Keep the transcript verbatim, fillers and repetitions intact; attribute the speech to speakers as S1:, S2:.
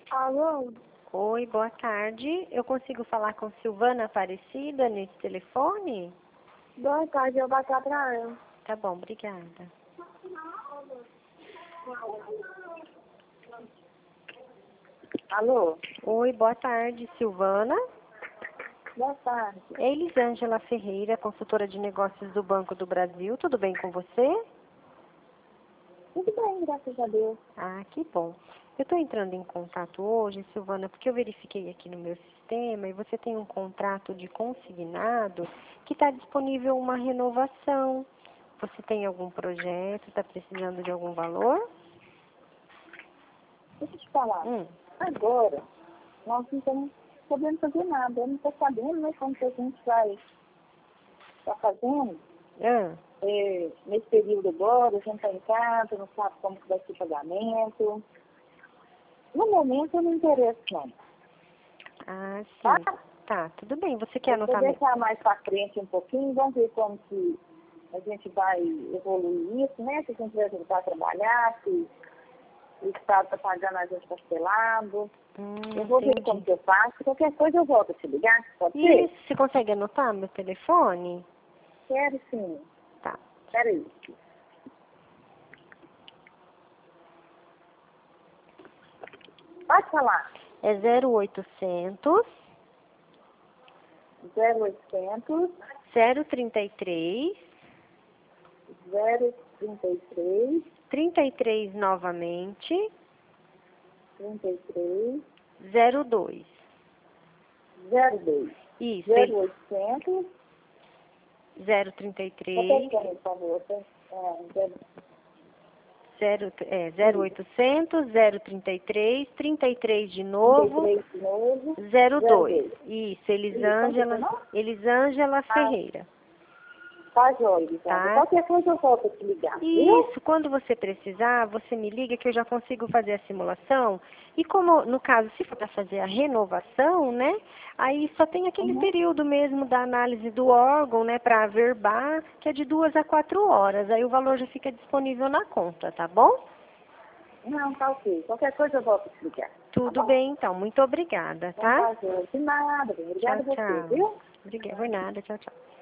S1: Alô?
S2: Oi, boa tarde. Eu consigo falar com Silvana Aparecida nesse telefone?
S1: Boa tarde, eu bato pra ela.
S2: Tá bom, obrigada.
S1: Alô?
S2: Oi, boa tarde, Silvana.
S1: Boa tarde.
S2: É Elisângela Ferreira, consultora de negócios do Banco do Brasil. Tudo bem com você?
S1: Tudo bem, graças a Deus.
S2: Ah, que bom. Eu estou entrando em contato hoje, Silvana, porque eu verifiquei aqui no meu sistema e você tem um contrato de consignado que está disponível uma renovação. Você tem algum projeto, está precisando de algum valor?
S1: Deixa eu te falar.
S2: Hum.
S1: Agora, nós não estamos podendo fazer nada. Eu não estou sabendo, né, como que a gente vai estar fazendo.
S2: Ah,
S1: É, nesse período agora, a gente está em casa, não sabe como que vai ser o pagamento. No momento, eu não interesso, não.
S2: ah,
S1: Tá?
S2: sim. Tá, tudo bem. Você quer
S1: Eu vou
S2: anotar meu...
S1: deixar mais para frente um pouquinho, vamos ver como que a gente vai evoluir isso, né? Se a gente vai voltar a trabalhar, se o Estado está pagando a gente parcelado.
S2: Hum,
S1: Eu vou ver como
S2: entendi.
S1: que eu faço. Qualquer coisa eu volto a te ligar, pode ser?
S2: Isso, você consegue anotar meu telefone?
S1: Quero sim.
S2: Tá.
S1: Espera aí. Pode falar.
S2: É zero oitocentos,
S1: zero oitocentos,
S2: zero trinta e três,
S1: zero trinta e três,
S2: trinta e três novamente,
S1: trinta e três,
S2: zero dois.
S1: zero dois.
S2: Isso,
S1: zero
S2: ele-
S1: oitocentos,
S2: zero trinta e
S1: repete
S2: três,
S1: para mim, por favor. Tá? É, zero,
S2: zero, é, zero oitocentos, zero trinta e três, trinta e três de
S1: trinta e
S2: novo,
S1: três de novo,
S2: zero
S1: zero
S2: dois.
S1: dois.
S2: Isso,
S1: Isso, como que é seu
S2: Elisângela,
S1: nome?
S2: Elisângela
S1: Ah,
S2: Ferreira,
S1: tá joia, Lisandra.
S2: tá?
S1: Qualquer coisa eu volto a te ligar, viu?
S2: Isso, quando você precisar, você me liga que eu já consigo fazer a simulação. E como, no caso, se for para fazer a renovação, né, aí só tem aquele
S1: Uhum.
S2: período mesmo da análise do órgão, né, para averbar, que é de duas a quatro horas. Aí o valor já fica disponível na conta, tá bom?
S1: Não, tá ok. Qualquer coisa eu volto a te ligar. Tá
S2: Tudo
S1: bom?
S2: bem, então. Muito obrigada,
S1: Então
S2: tá?
S1: tá joia. De nada, bem.
S2: Tchau,
S1: Obrigada a você,
S2: tchau.
S1: viu?
S2: Obrigada, por nada. Tchau, tchau.